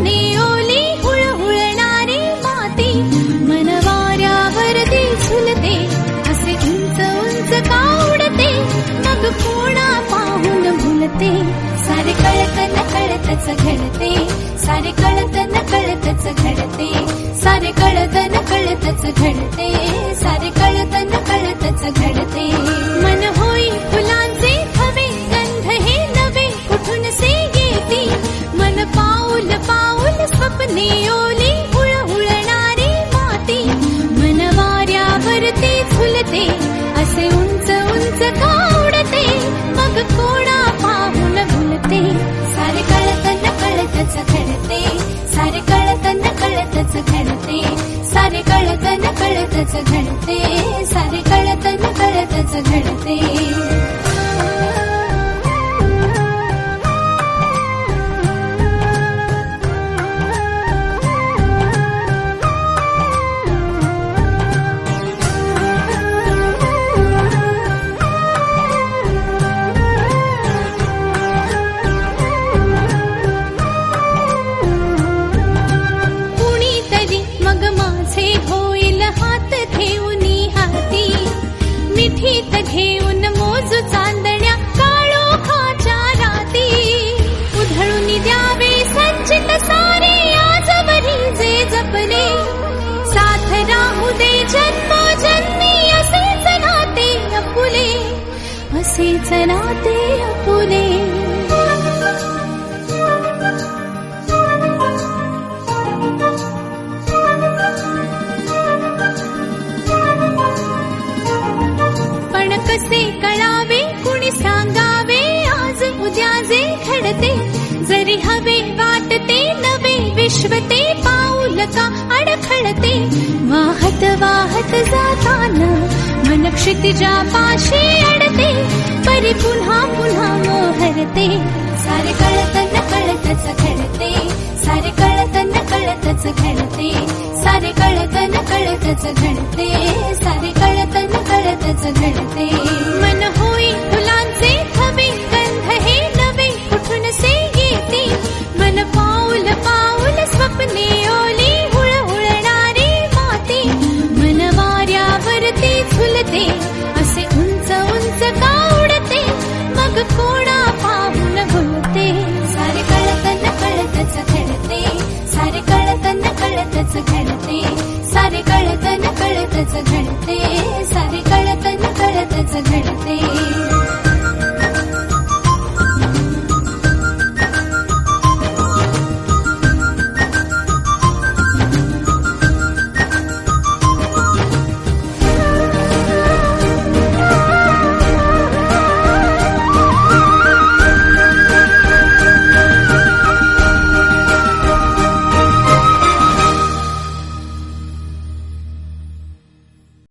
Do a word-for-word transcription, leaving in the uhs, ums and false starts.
स्वप्ने ओली हुळहुळणारी माती मन वाऱ्यावरती झुलते असे उंच उंच का उडते मग कोणा पाहून भुलते सारे कळत न कळतच घडते सारे कळत न कळतच घडते सारे कळत न कळतच घडते सारे कळत न कळतच घडते मन होई फुलांचे हवे गंध हे नवे कुठून से येती मन पाऊल पाऊल स्वप्ने ओली हुळहुळणारी माती मन वाऱ्यावरती झुलते असे उंच उंच का उडते मग कोणा पाहून भुलते सारे कळत न कळतच घडते सारे कळत न कळतच घडते सारे कळत न कळतच घडते सारे कळत न कळतच घडते होईल हात ठेवूनी हाती मिठीत घेऊन मोजू चांदण्या काळोखाच्या राती उधळून द्यावे संचित सारे आजवरी जे जपले साथ राहू दे जन्मोजन्मी असेच नाते अपुले असेच नाते अपुले कसे कळावे कुणी सांगावे आज उद्या जे घडते जरी हवे वाटते नवे विश्व ते पाऊल का अडखळते वाहत वाहत जाताना मन क्षितिजा पाशी अडते परी पुन्हा पुन्हा मोहरते सारे कळत न कळतच घडते सारे कळत न कळतच घडते सारे कळत न कळतच घडते सारे कळत न कळतच घडते मन होई फुलांचे हवे गंध हे नवे कुठून से येती मन पाऊल पाऊल स्वप्ने ओली हुळहुळणारी माती मन वाऱ्यावरती झुलते असे उंच उंच का उडते मग कोणा पाहून भुलते सारे कळत न कळतच घडते सारे कळत न कळतच घडते सारे कळत न कळतच घडते सारे कळत न कळतच घडते